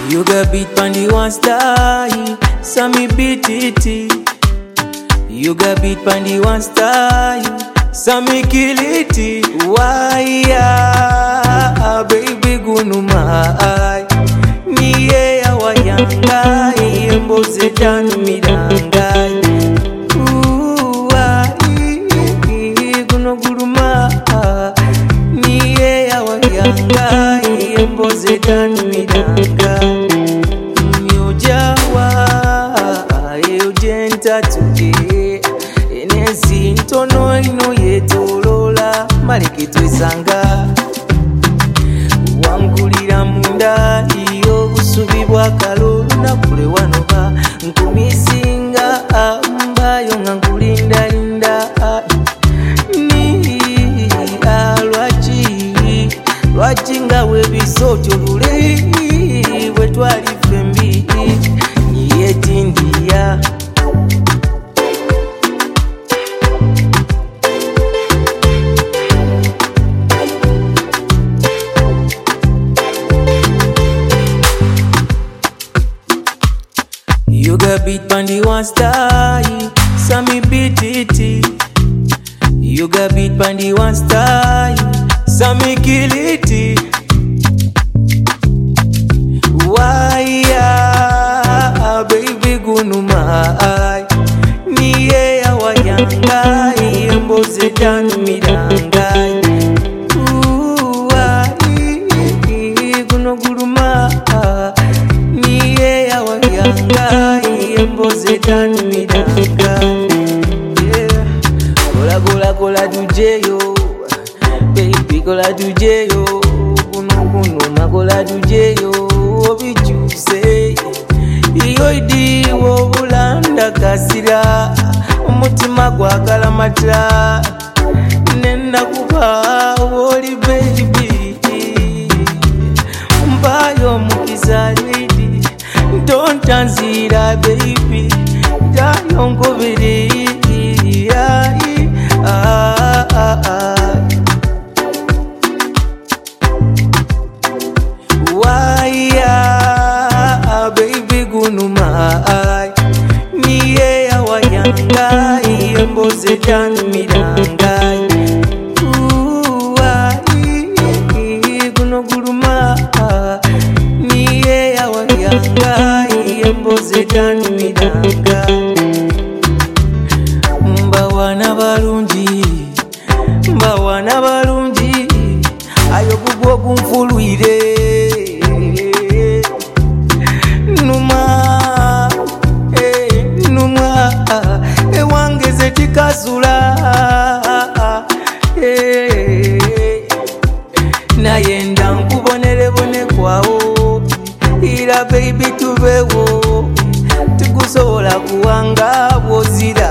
You got beat pandi one style, so me beat it. You got beat pandi one style, so me kill it. Why baby gunuma niye ya wayanga mboze tanu miranga guno guluma niye ya wayanga mboze tanu miranga nyojawa yojenta tuke enezi ntono ino yetolola maleke twesanga wangulira munda iyo busubi bwa kalulu nakule wanoba nkumisinga mbayo nga nkulindalinda ni lwaki nga webisootyo lule bwetwali fembi niyetindiya You got beat pandi one style, so me beat it. You got beat pandi one style, so me kill it. Why baby gunuma niye ya wayanga mboze tanu miranga guno guluma niye ya wayanga mboze tanu miranga Gola dujeyo baby gola dujeyo kuno magola dujeyo obichuse iyo idi wobulanda kasira umutima gwagala matla nenda kuba woli baby mbayo mukizalidi don't tanzira baby dayongobere baby gunuma niye ya wayanga mboze tanu miranga guno guluma niye ya wayanga mboze tanu miranga mbawana balungi ayo bubwo gunfulwire numa ewangeze tikazula nayenda nkubonere kwawo ira baby tubewo tikusobola kuwanga bwozira